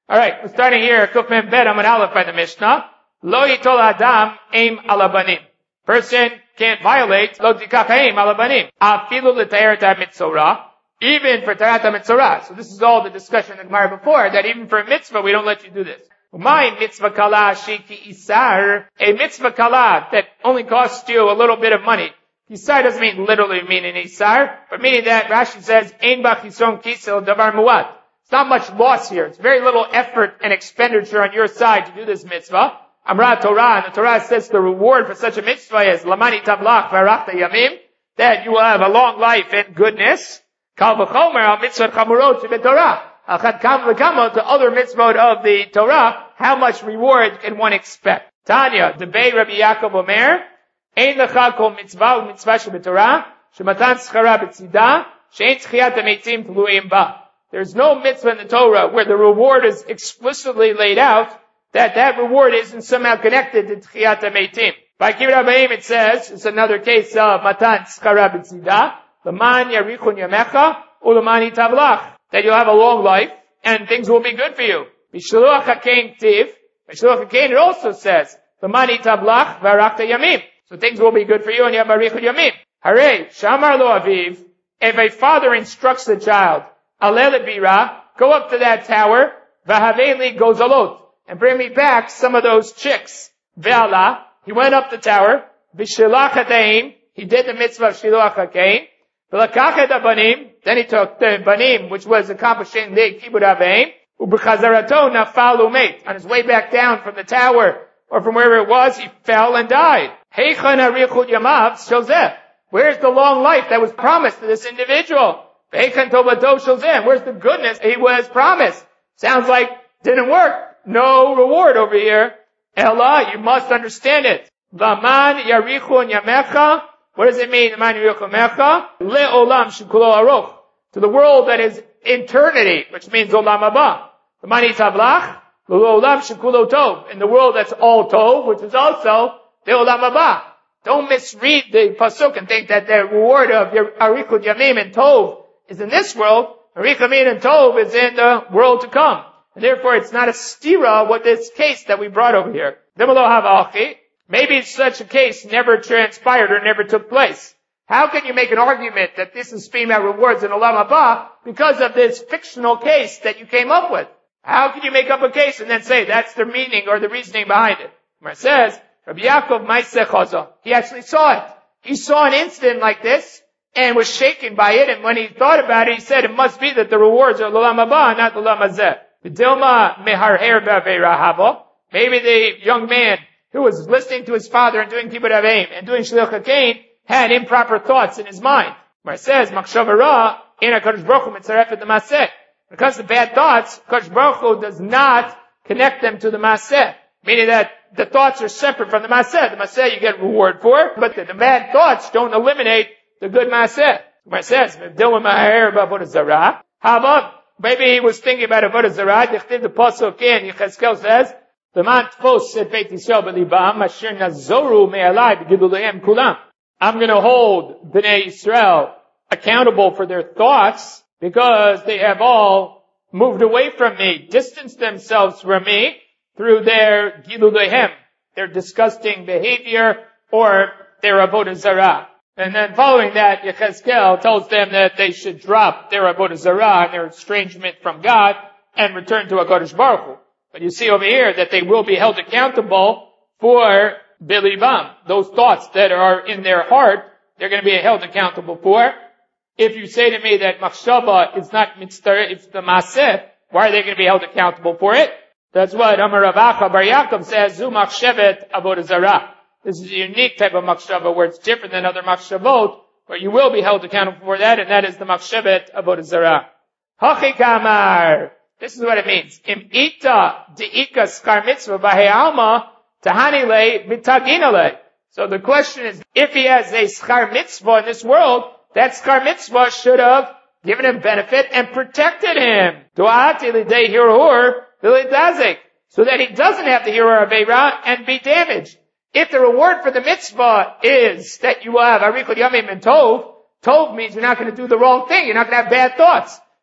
Alright, we're starting here, Kuf Mem Bet Amud Aleph by the Mishnah. Lo yitol adam aim ala banim. Person can't violate lo tikach aim ala banim. Afilu l'tayeret ha-mitzorah. Even for Tarat ha-mitzorah. So this is all the discussion in the Gemara before, that even for a mitzvah, we don't let you do this. My mitzvah kala sheki isar. A mitzvah kala that only costs you a little bit of money. Isar doesn't mean literally mean an isar, but meaning that Rashi says, ein ba chison kisel davar muat. It's not much loss here. It's very little effort and expenditure on your side to do this mitzvah. Amra Torah, and the Torah says the reward for such a mitzvah is lamani tablach v'arachta yamim, that you will have a long life and goodness. Kal v'chomer al mitzvah chamurot shebetorah. Al chad kam v'kamo, to other mitzvot of the Torah, how much reward can one expect? Tanya, debei Rabbi Yaakov Omer, ein lecha kol mitzvah u'mitzvah shebetorah, shematan schara b'tzidah, she'ein tchiyat ha'meitim tluim ba. There's no mitzvah in the Torah where the reward is explicitly laid out, that reward isn't somehow connected to Tchiyat HaMeitim. By Kibbutz Abayim it says, it's another case of Matan Tzchara B'tzidah, L'man Yarichun Yamecha, U'L'man Yitavlach, that you'll have a long life, and things will be good for you. B'Shiluach HaKein Tiv, B'Shiluach HaKein it also says, L'man Yitavlach V'Arachta Yamim, so things will be good for you and you have Arichun Yamim. Hare, Shamar Lo Aviv, if a father instructs the child, Alele Bira, go up to that tower, V'Haveli Gozalot, and bring me back some of those chicks. Ve'ala, he went up the tower. B'shilach ha'teim, he did the mitzvah of shilach ha'kein. V'lakach ha'banim, then he took the banim, which was accomplishing the kibbutz aveim. U'b'chazarato nafal u'met. On his way back down from the tower, or from wherever it was, he fell and died. Heichan ha'richut yamav shozeh. Where's the long life that was promised to this individual? Heichan tobato shozeh. Where's the goodness he was promised? Sounds like didn't work. No reward over here. Ella, you must understand it. Vaman yarichun yamecha. What does it mean? Vaman yarichun yamecha. Le'olam shekulo aroch. To the world that is eternity, which means olam haba. Vaman yitablach. Le'olam shekulo tov. In the world that's all tov, which is also the olam haba. Don't misread the pasuk and think that the reward of your arichut yamim and tov is in this world. Arichut yamim and tov is in the world to come. And therefore, it's not a stira with this case that we brought over here. Maybe such a case never transpired or never took place. How can you make an argument that this is speaking about rewards in Olam Haba because of this fictional case that you came up with? How can you make up a case and then say that's the meaning or the reasoning behind it? Where it says, Rabbi Yaakov Maiseh Chaza. He actually saw it. He saw an incident like this and was shaken by it. And when he thought about it, he said it must be that the rewards are Olam Haba, not Olam Hazeh. Maybe the young man who was listening to his father and doing kibbutz aveim and doing shilach hakein had improper thoughts in his mind. Where it says, Machshava ra, ena Kadosh Baruch Hu mitzarefet l'maseh. Because the bad thoughts, Kadosh Baruch Hu does not connect them to the maseh. Meaning that the thoughts are separate from the maseh. The maseh you get reward for, but the bad thoughts don't eliminate the good maseh. Where it says, how about maybe he was thinking about Avodah Zarah. The pasuk in Yechezkel says, "L'man tfos et Beit Yisrael b'libam asher nazoru me'alai b'giduleim kulam." I'm going to hold Bnei Yisrael accountable for their thoughts because they have all moved away from me, distanced themselves from me through their giduleim, their disgusting behavior or their Avodah Zarah. And then following that, Yechezkel tells them that they should drop their Avodah Zarah and their estrangement from God and return to HaKadosh Baruch Hu. But you see over here that they will be held accountable for Bilibam. Those thoughts that are in their heart, they're going to be held accountable for. If you say to me that Machshava is not mitzvah, it's the Maseh, why are they going to be held accountable for it? That's what Amar Rav Acha Bar Yaakov says, Zu Machshevet Avodah Zarah. This is a unique type of machshava where it's different than other machshavot, where you will be held accountable for that, and that is the machshavet avodah zarah. Hachi kamar. This is what it means. Im ita deika skar mitzvah b'hei alma tahanile mitaginale. So the question is, if he has a skar mitzvah in this world, that skar mitzvah should have given him benefit and protected him. Du'ati lidei hirur v'lidazik. So that he doesn't have to hear aveira and be damaged. If the reward for the mitzvah is that you will have arichut yamim and tov, tov means you're not going to do the wrong thing. You're not going to have bad thoughts.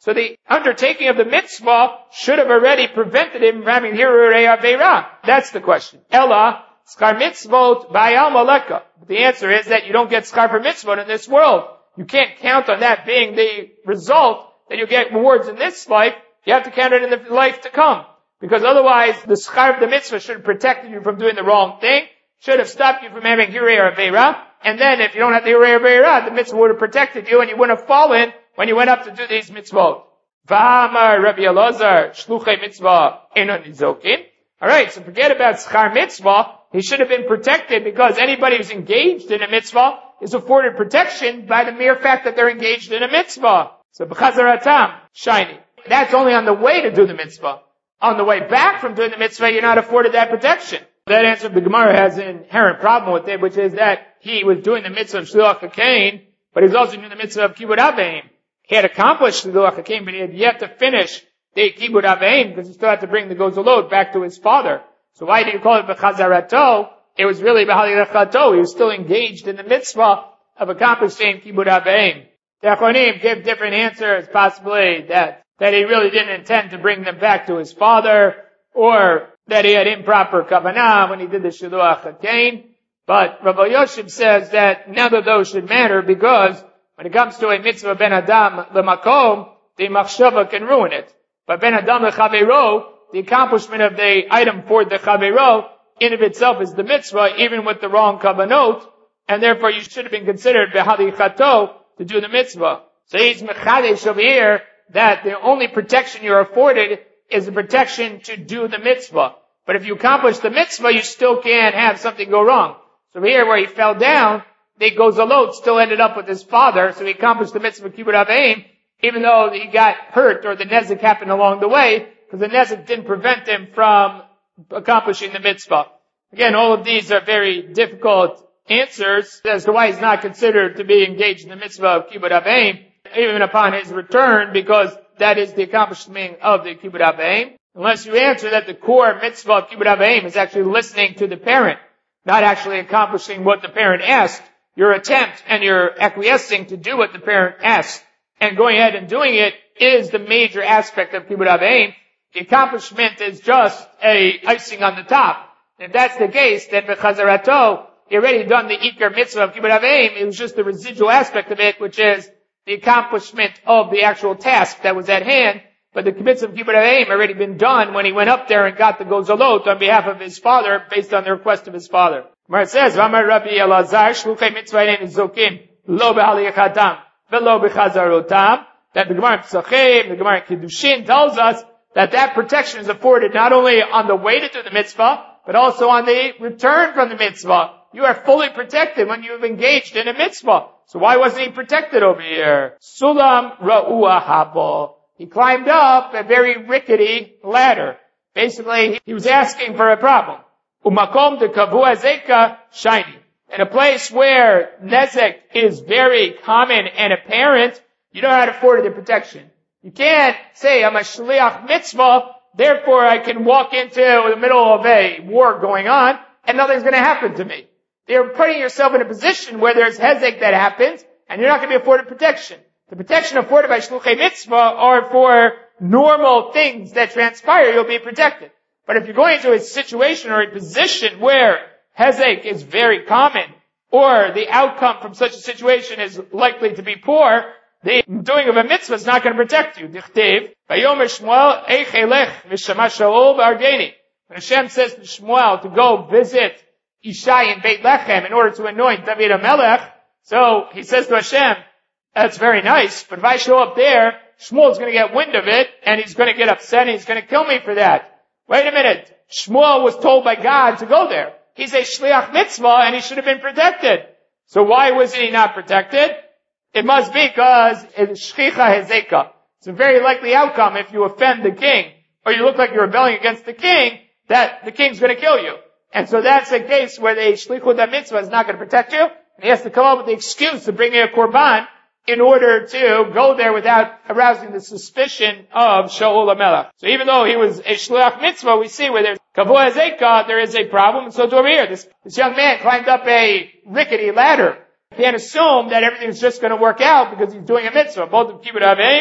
So the undertaking of the mitzvah should have already prevented him from having hirurei aveira. That's the question. Ella, skar mitzvot bayal maleka. The answer is that you don't get skar for mitzvot in this world. You can't count on that being the result that you get rewards in this life. You have to count it in the life to come. Because otherwise, the skar of the mitzvah should have protected you from doing the wrong thing, should have stopped you from having hirurei aveira, and then if you don't have the hirurei aveira, the mitzvah would have protected you and you wouldn't have fallen when you went up to do these mitzvot. V'amar Rabbi Elazar, shluchei mitzvah enon nizokin. Alright, so forget about schar mitzvah. He should have been protected because anybody who's engaged in a mitzvah is afforded protection by the mere fact that they're engaged in a mitzvah. So b'chazaratam, shiny. That's only on the way to do the mitzvah. On the way back from doing the mitzvah, you're not afforded that protection. That answer of the Gemara has an inherent problem with it, which is that he was doing the mitzvah of shluach hakain, but he was also doing the mitzvah of kibbud aveim. He had accomplished shluach hakain, but he had yet to finish the kibbud aveim because he still had to bring the gozalot back to his father. So why do you call it b'chazarato? It was really b'halirachato. He was still engaged in the mitzvah of accomplishing kibbud aveim. The Achronim give different answers, possibly that he really didn't intend to bring them back to his father, or that he had improper kavanah when he did the shluach hakain. But Rabbi Yoshib says that none of those should matter because when it comes to a mitzvah ben adam lemakom, the machshava can ruin it. But ben adam lechavero, the accomplishment of the item for the chavero, in of itself is the mitzvah, even with the wrong kavanot, and therefore you should have been considered behalichato to do the mitzvah. So he's mechadesh over here that the only protection you're afforded is the protection to do the mitzvah. But if you accomplish the mitzvah, you still can't have something go wrong. So here where he fell down, the gozalot still ended up with his father, so he accomplished the mitzvah of kibbud aveim, even though he got hurt or the nezek happened along the way, because the nezek didn't prevent him from accomplishing the mitzvah. Again, all of these are very difficult answers as to why he's not considered to be engaged in the mitzvah of kibbud aveim, even upon his return, because that is the accomplishment of the kibbud aveim. Unless you answer that the core mitzvah of kibbud aveim is actually listening to the parent, not actually accomplishing what the parent asked. Your attempt and your acquiescing to do what the parent asked and going ahead and doing it is the major aspect of kibbud aveim. The accomplishment is just a icing on the top. If that's the case, then b'chazarato, he already done the ikar mitzvah of kibbud aveim. It was just the residual aspect of it, which is the accomplishment of the actual task that was at hand. But the mitzvah of kibbud aveim already been done when he went up there and got the gozalot on behalf of his father, based on the request of his father. Where it says, "V'amar Rabbi Elazar, shluchei mitzvah enim zokim, lo b'halichatam, velo b'chazarotam." That the Gemara Pesachim, the Gemara Kiddushin tells us that protection is afforded not only on the way to do the mitzvah, but also on the return from the mitzvah. You are fully protected when you have engaged in a mitzvah. So why wasn't he protected over here? Sulam ra'ua habo. He climbed up a very rickety ladder. Basically, he was asking for a problem. Umakom de kavu azeka shiny. In a place where nezek is very common and apparent, you don't have to afford the protection. You can't say, I'm a shliach mitzvah, therefore I can walk into the middle of a war going on, and nothing's going to happen to me. You're putting yourself in a position where there's hezek that happens, and you're not going to be afforded protection. The protection afforded by shluchei mitzvah are for normal things that transpire, you'll be protected. But if you're going into a situation or a position where hezek is very common, or the outcome from such a situation is likely to be poor, the doing of a mitzvah is not going to protect you. Dichtiv, Vayomer Shmuel, Eich elech v'shama Shaul v'argeni. When Hashem says to Shmuel to go visit Ishai in Beit Lechem in order to anoint David HaMelech, so he says to Hashem, that's very nice, but if I show up there, Shmuel's going to get wind of it, and he's going to get upset, and he's going to kill me for that. Wait a minute. Shmuel was told by God to go there. He's a shliach mitzvah, and he should have been protected. So why was he not protected? It must be because it's shchicha hezeka. It's a very likely outcome if you offend the king, or you look like you're rebelling against the king, that the king's going to kill you. And so that's a case where the shlichut mitzvah is not going to protect you, and he has to come up with the excuse to bring in a korban in order to go there without arousing the suspicion of Shaul HaMelech. So even though he was a shliach mitzvah, we see where there's kavua hezeka, there is a problem. And so over here, this young man climbed up a rickety ladder. He can't assume that everything's just going to work out because he's doing a mitzvah, both of kibbud aveim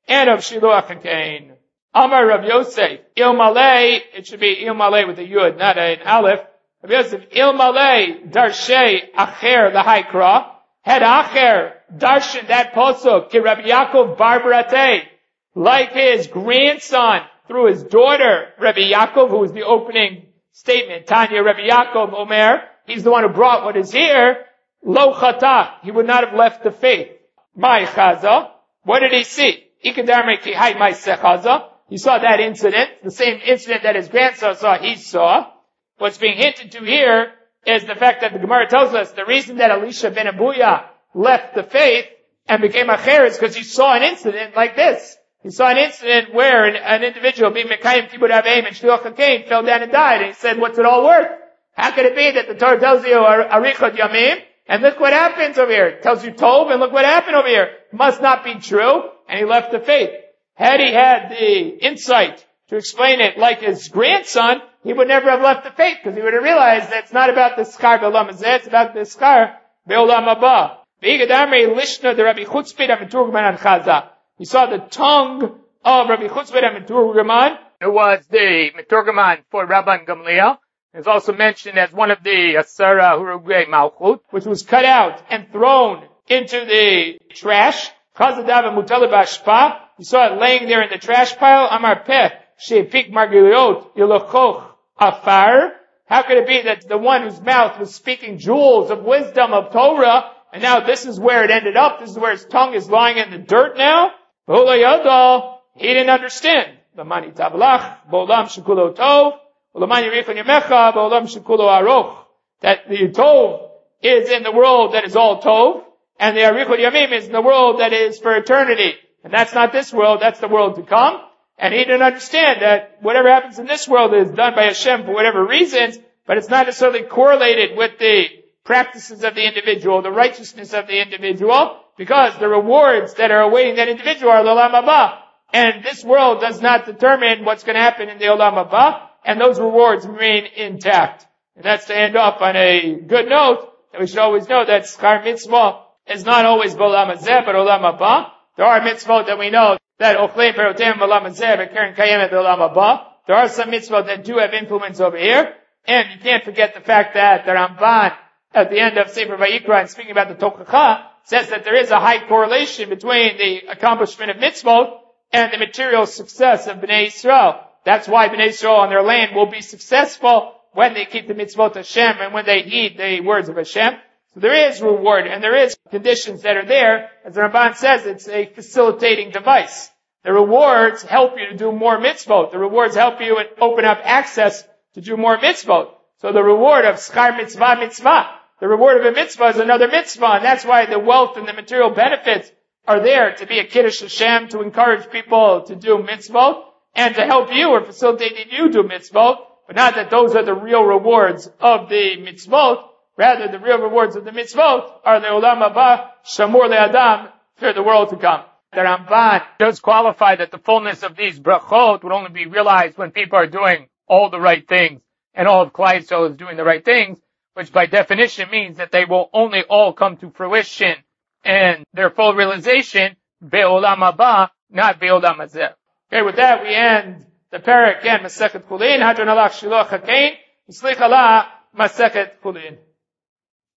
and of Shiluach HaKain. Amar Rav Yosef, Ilmalei, it should be Ilmalei with a Yud, not an Aleph. Rav Yosef, Ilmalei, Darshei, Acher, the Haikra, had Acher, Darshan, that Posuk, Ki Rabbi Yaakov Bar Barate, like his grandson, through his daughter, Rabbi Yaakov, who was the opening statement, Tanya Rabbi Yaakov Omer, he's the one who brought what is here, Lo Chata, he would not have left the faith. My Chaza, what did he see? Ikadarme ki hai my sechaza. He saw that incident, the same incident that his grandson saw, he saw. What's being hinted to here is the fact that the Gemara tells us the reason that Elisha ben Abuya left the faith and became Acher is because he saw an incident like this. He saw an incident where an individual, being Mekayim Kibud Aveim and Shluach HaKain, fell down and died. And he said, what's it all worth? How could it be that the Torah tells you Arichot Yamim, and look what happens over here? It tells you Tov, and look what happened over here. Must not be true. And he left the faith. Had he had the insight to explain it like his grandson, he would never have left the faith, because he would have realized that it's not about the Skar Be'olam Hazeh, it's about the Skar Be'olam Haba. V'yigadamrei lishna de Rabbi Chutzpid HaMeturgeman an Chaza. He saw the tongue of Rabbi Chutzpid HaMeturgeman, who was the Meturgeman for Rabban Gamliel. It's also mentioned as one of the Asara Hurugei Malchut, which was cut out and thrown into the trash. Chazadav Mutalib Ashpa. You saw it laying there in the trash pile. Amar Peh, She'epik Margiliot, Yilochoch Afar. How could it be that the one whose mouth was speaking jewels of wisdom of Torah, and now this is where it ended up, this is where his tongue is lying in the dirt now? He didn't understand. Lamani Tablach, Bo'olam Shekulo Tov, Lamani Richon Yamecha, Bo'olam Shekulo Aroch. That the Tov is in the world that is all Tov, and the Arichot Yamim is in the world that is for eternity. And that's not this world, that's the world to come. And he didn't understand that whatever happens in this world is done by Hashem for whatever reasons, but it's not necessarily correlated with the practices of the individual, the righteousness of the individual, because the rewards that are awaiting that individual are the Olam Haba. And this world does not determine what's going to happen in the Olam Haba, and those rewards remain intact. And that's to end off on a good note, that we should always know that Schar Mitzvah is not always B'Olam Hazeh, but Olam Haba. There are mitzvot that we know that Ochlei Perotem B'Olam Hazeh, but Keren Kayemet Olam Haba. There are some mitzvot that do have influence over here. And you can't forget the fact that the Ramban, at the end of Sefer Vayikra, and speaking about the Tochacha, says that there is a high correlation between the accomplishment of mitzvot and the material success of Bnei Yisrael. That's why Bnei Yisrael on their land will be successful when they keep the mitzvot of Hashem and when they heed the words of Hashem. So there is reward and there is conditions that are there. As the Ramban says, it's a facilitating device. The rewards help you to do more mitzvot. The rewards help you and open up access to do more mitzvot. So the reward of Schar Mitzvah Mitzvah, the reward of a mitzvah is another mitzvah, and that's why the wealth and the material benefits are there to be a Kiddush Hashem, to encourage people to do mitzvot, and to help you or facilitate you do mitzvot, but not that those are the real rewards of the mitzvot. Rather, the real rewards of the mitzvot are the Olam Haba, Shamur LeAdam, for the world to come. The Ramban does qualify that the fullness of these brachot would only be realized when people are doing all the right things, and all of Klal Yisrael is doing the right things, which by definition means that they will only all come to fruition and their full realization, Be'olam Haba, not Be'olam Hazeh. Okay, with that we end the parak and Masechet Chulin, Hadron Alach Shiluach HaKain, Yislich Allah, Masechet Chulin.